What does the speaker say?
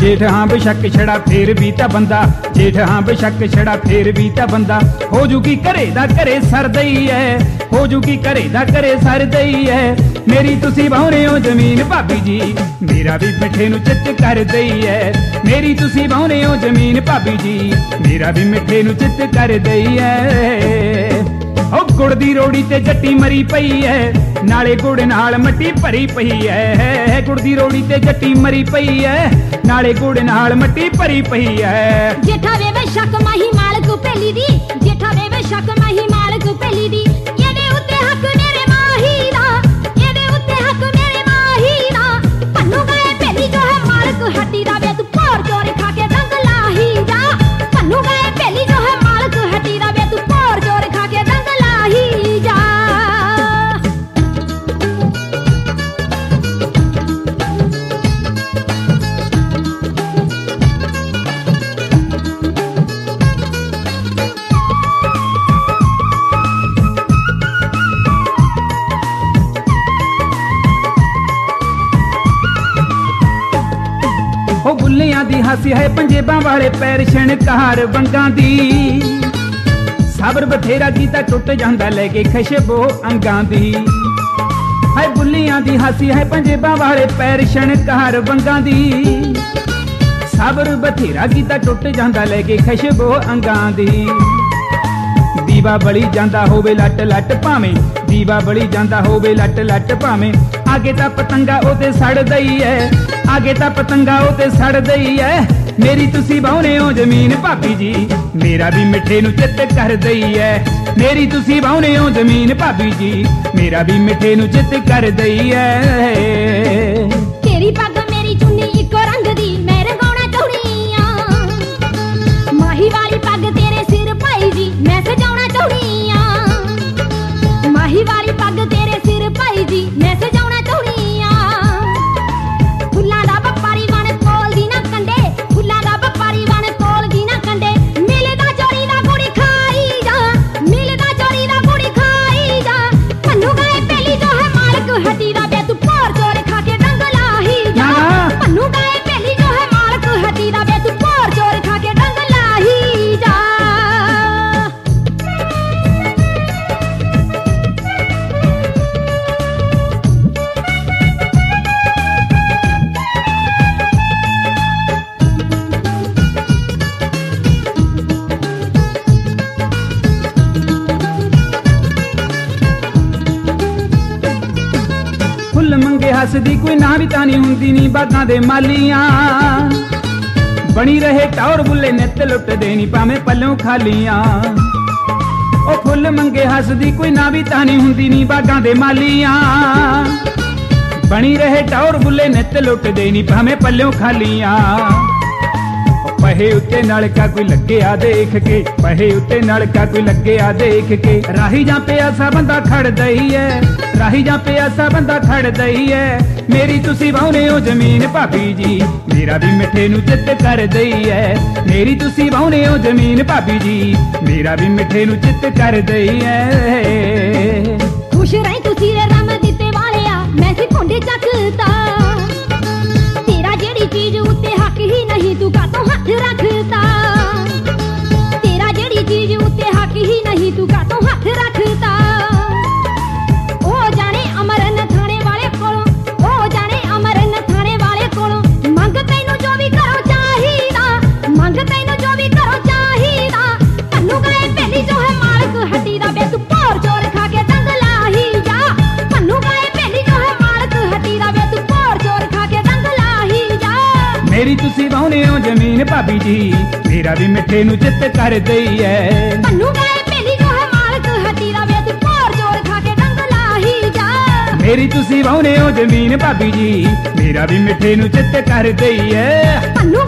जेठ हाँ बेशक छड़ा फेर भी ता बंदा, जेठ हाँ बेशक छड़ा फेर भी ता बंदा। हो जूगी घरे दा घरे सरदई है, हो जूगी घरे दा घरे सरदई है। मेरी तुसी बाहुने हो जमीन भाभी जी, मेरा भी मिठे नू चित कर दई है। मेरी तुसी बाहुने हो जमीन भाभी जी, मेरा भी मिठे नू चित कर दई है। ओ गुड़ दी रोड़ी ते जट्टी मरी पई है, नाले गुड़ नाल मट्टी भरी पई है। गुड़ दी रोड़ी ते जट्टी मरी पई है, नाले गुड़ नाल मट्टी भरी पई है। जेठा वे बेशक माही मालक पेली दी, जेठा वे बेशक माही मालक पेली दी। येदे उत्ते हक मेरे माही दा, येदे उत्ते हक मेरे माही दा। पन्नू गए पेली जो है मालक हट्टी दा, वे तू पोर चोर खा के दंग लाही जा। पन्नू गए पेली जो है मालक हट्टी दा, वे तू पोर चोर खा के दंग लाही जा। ओ बुल्लियां दी हासी है पंजेबां वाले पैर शणकार वंगां दी। सबर बथेरा कीता टुट जांदा लेके खशबो अंगां दी। हाय बुल्लियां दी हासी है पंजेबां वाले पैर शणकार वंगां दी। सबर बथेरा कीता टुट जांदा लेके खशबो अंगां दी। दीवा बली जांदा होवे लट लट भावें, दीवा बली जांदा होवे लट लट भावें। आगे तां पतंगा ओते सड़ दई है, आगे तां पतंगा ओते सड़ दई है। मेरी तुसी बाहुने हो जमीन भाभी जी, मेरा भी मिठे नू चित कर दई है। मेरी तुसी बाहुने हो जमीन भाभी जी, मेरा भी मिठे नू चित कर दई है। तेरी पग मेरी चुन्नी इको रंग दी, मैं रंगाउणा चाहुंदी आ। माही वाली पग तेरे सिर भाई जी, मैं सजाउणा चाहुंदी आ। माही वाली पग तेरे सिर भाई जी, मैं सजाउणा चाहुंदी आ। फुल्लां दा व्यापारी बन कोल दी ना कंडे, फुल्लां दा व्यापारी बन कोल दी ना कंडे। मिलदा चोरी दा गुड़ी खाई जा, मिलदा चोरी दा गुड़ी खाई जा। पन्नू गए पेली जो है मालक हट्टी दा, वे तू पोर चोर खा के डंग लाही जा। पन्नू गए पेली जो है मालक हट्टी दा, वे तू पोर चोर खा के डंग लाही जा। फुੱਲ ਮੰਗੇ ਹੱਸਦੀ ਕੋਈ ਨਾ ਵੀ ਤਾਂ ਨਹੀਂ ਹੁੰਦੀ ਨੀ ਬਾਗਾਂ ਦੇ ਮਾਲੀਆਂ। ਬਣੀ ਰਹੇ ਟੌਰ ਬੁੱਲੇ ਨਿੱਤ ਲੁੱਟਦੇ ਨੀ ਭਾਵੇਂ ਪੱਲੋਂ ਖਾਲੀਆਂ। ਉਹ ਫੁੱਲ ਮੰਗੇ ਹੱਸਦੀ ਕੋਈ ਨਾ ਵੀ ਤਾਂ ਨਹੀਂ ਹੁੰਦੀ ਨੀ ਬਾਗਾਂ ਦੇ ਮਾਲੀਆਂ। ਬਣੀ ਰਹੇ ਟੌਰ ਬੁੱਲੇ ਨਿੱਤ ਲੁੱਟਦੇ ਨੀ ਭਾਵੇਂ ਪੱਲੋਂ ਖਾਲੀਆਂ। ਪਹੇ ਉੱਤੇ ਨਲਕਾ ਕੋਈ ਲੱਗਿਆ ਦੇਖ ਕੇ, ਪਹੇ ਉੱਤੇ ਨਲਕਾ ਕੋਈ ਲੱਗਿਆ ਦੇਖ ਕੇ। ਰਾਹੀ ਜਾਂ ਪਿਆਸਾ ਬੰਦਾ ਖੜਦਾ ਹੀ ਐ, ਰਾਹੀ ਜਾਂ ਪਿਆਸਾ ਬੰਦਾ ਖੜਦਾ ਹੀ ਐ। ਮੇਰੀ ਤੁਸੀਂ ਵਾਹੁਨੇ ਹੋ ਜ਼ਮੀਨ ਭਾਬੀ ਜੀ, ਮੇਰਾ ਵੀ ਮਿੱਠੇ ਨੂੰ ਚਿੱਤ ਕਰ ਦਈ ਐ। ਮੇਰੀ ਤੁਸੀਂ ਵਾਹੁਨੇ ਹੋ ਜ਼ਮੀਨ ਭਾਬੀ ਜੀ, ਮੇਰਾ ਵੀ ਮਿੱਠੇ ਨੂੰ ਚਿੱਤ ਕਰ ਦਈ ਐ। ਖੁਸ਼ ਰਹੀ ਤੁਸੀਂ ਰੇ ਰਮ ਦਿੱਤੇ ਵਾਲਿਆ, ਮੈਂ ਸੀ ਭੁੰਡੇ ਚੱਕਦਾ। ਤੇਰਾ ਜਿਹੜੀ ਚੀਜ਼ ਉੱਤੇ ਹੱਕ ਹੀ ਨਹੀਂ, ਤੂੰ ਕਾਤੋਂ ਹੱਥ ਰੱਖਦਾ। ਤੇਰਾ ਜਿਹੜੀ ਚੀਜ਼ ਉੱਤੇ ਹੱਕ ਹੀ ਨਹੀਂ, ਤੂੰ ਕਾਤੋਂ ਹੱਥ ਰੱਖਦਾ। ਉਹ ਜਾਣੇ ਅਮਰਨ ਥਾਣੇ ਵਾਲੇ ਕੋਲੋਂ, ਉਹ ਜਾਣੇ ਅਮਰਨ ਥਾਣੇ ਵਾਲੇ ਕੋਲੋਂ। ਮੰਗ ਤੈਨੂੰ ਜੋ ਵੀ ਕਰੋ ਚਾਹੀਦਾ, ਮੰਗ ਤੈਨੂੰ ਜੋ ਵੀ ਕਰੋ ਚਾਹੀਦਾ। ਪन्नू ਗਏ ਪਹਿਲੀ ਜੋ ਹੈ ਮਾਲਕ ਹੱਟੀ ਦਾ, ਵੇ ਤੂੰ ਭੋਰ ਚੋਰ ਖਾ ਕੇ ਦੰਗ ਲਾਹੀ ਜਾ। पन्नू गए पहली जो है मालक हट्टी दा, वे तू पोर चोर खा के दंग लाही जा। मेरी तुसी वाहुने हो जमीन भाभी जी, मेरा भी मिठे नू चित कर दई है। पन्नू गए पहली जो है मालक हट्टी दा, वे तू पोर चोर खा के दंग लाही जा। मेरी तुसी वाहुने हो जमीन भाभी जी, मेरा भी मिठे नू चित कर दई है। पन्नू